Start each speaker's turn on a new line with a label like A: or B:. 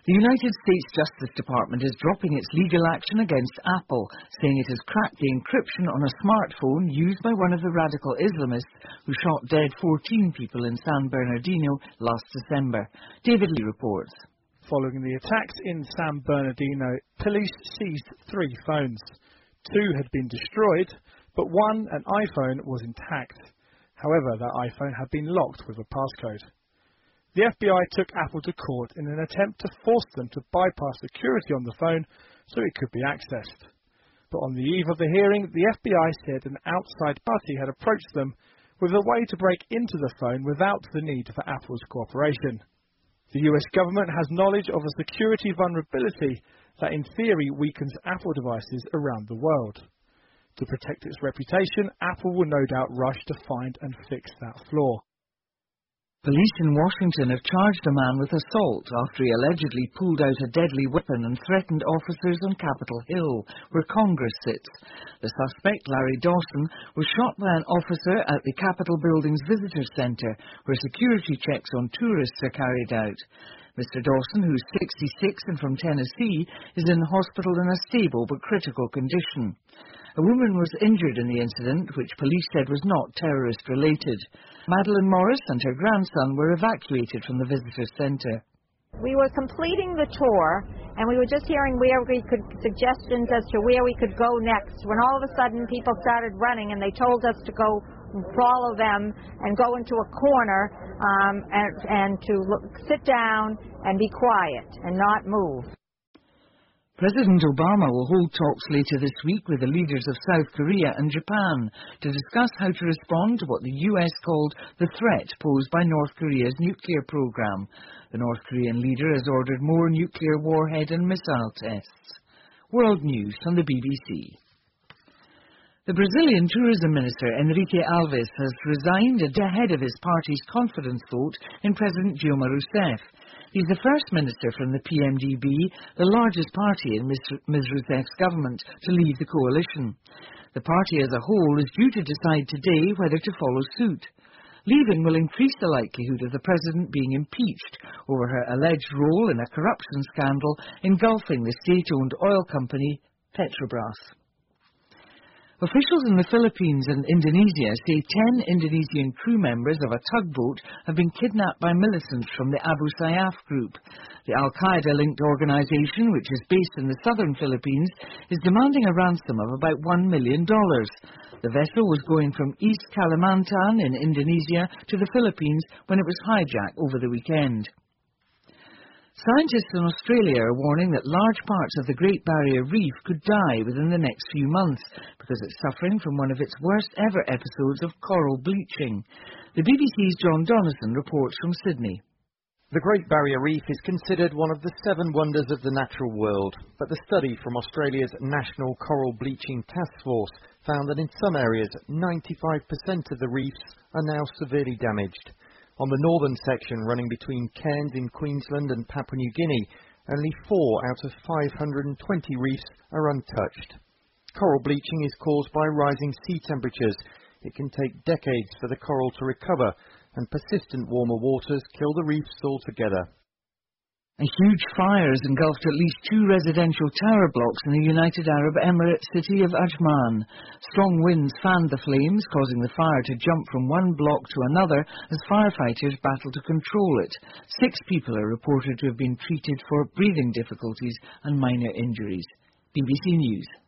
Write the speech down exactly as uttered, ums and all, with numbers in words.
A: The United States Justice Department is dropping its legal action against Apple, saying it has cracked the encryption on a smartphone used by one of the radical Islamists who shot dead fourteen people in San Bernardino last December. David Lee reports.
B: Following the attacks in San Bernardino, police seized three phones. Two had been destroyed, but one, an iPhone, was intact. However, that iPhone had been locked with a passcode. The F B I took Apple to court in an attempt to force them to bypass security on the phone so it could be accessed. But on the eve of the hearing, the F B I said an outside party had approached them with a way to break into the phone without the need for Apple's cooperation. The U S government has knowledge of a security vulnerability that in theory weakens Apple devices around the world. To protect its reputation, Apple will no doubt rush to find and fix that flaw.
A: Police in Washington have charged a man with assault after he allegedly pulled out a deadly weapon and threatened officers on Capitol Hill, where Congress sits. The suspect, Larry Dawson, was shot by an officer at the Capitol Building's Visitor Center, where security checks on tourists are carried out. Mister Dawson, who's sixty-six and from Tennessee, is in hospital in a stable but critical condition. A woman was injured in the incident, which police said was not terrorist-related. Madeline Morris and her grandson were evacuated from the visitor centre.
C: We were completing the tour, and we were just hearing where we could, suggestions as to where we could go next, when all of a sudden people started running, and they told us to go follow them and go into a corner um, and, and to look, sit down and be quiet and not move.
A: President Obama will hold talks later this week with the leaders of South Korea and Japan to discuss how to respond to what the U S called the threat posed by North Korea's nuclear program. The North Korean leader has ordered more nuclear warhead and missile tests. World News from the B B C. The Brazilian tourism minister, Henrique Alves, has resigned ahead of his party's confidence vote in President Dilma Rousseff. He's the first minister from the P M D B, the largest party in Miz Rousseff's government, to leave the coalition. The party as a whole is due to decide today whether to follow suit. Leaving will increase the likelihood of the president being impeached over her alleged role in a corruption scandal engulfing the state-owned oil company Petrobras. Officials in the Philippines and Indonesia say ten Indonesian crew members of a tugboat have been kidnapped by militants from the Abu Sayyaf group. The Al-Qaeda-linked organization, which is based in the southern Philippines, is demanding a ransom of about one million dollars. The vessel was going from East Kalimantan in Indonesia to the Philippines when it was hijacked over the weekend. Scientists in Australia are warning that large parts of the Great Barrier Reef could die within the next few months because it's suffering from one of its worst ever episodes of coral bleaching. The B B C's John Donaldson reports from Sydney.
D: The Great Barrier Reef is considered one of the seven wonders of the natural world, but the study from Australia's National Coral Bleaching Task Force found that in some areas ninety-five percent of the reefs are now severely damaged. On the northern section running between Cairns in Queensland and Papua New Guinea, only four out of five hundred twenty reefs are untouched. Coral bleaching is caused by rising sea temperatures. It can take decades for the coral to recover, and persistent warmer waters kill the reefs altogether.
A: A huge fire has engulfed at least two residential tower blocks in the United Arab Emirates city of Ajman. Strong winds fanned the flames, causing the fire to jump from one block to another as firefighters battle to control it. Six people are reported to have been treated for breathing difficulties and minor injuries. B B C News.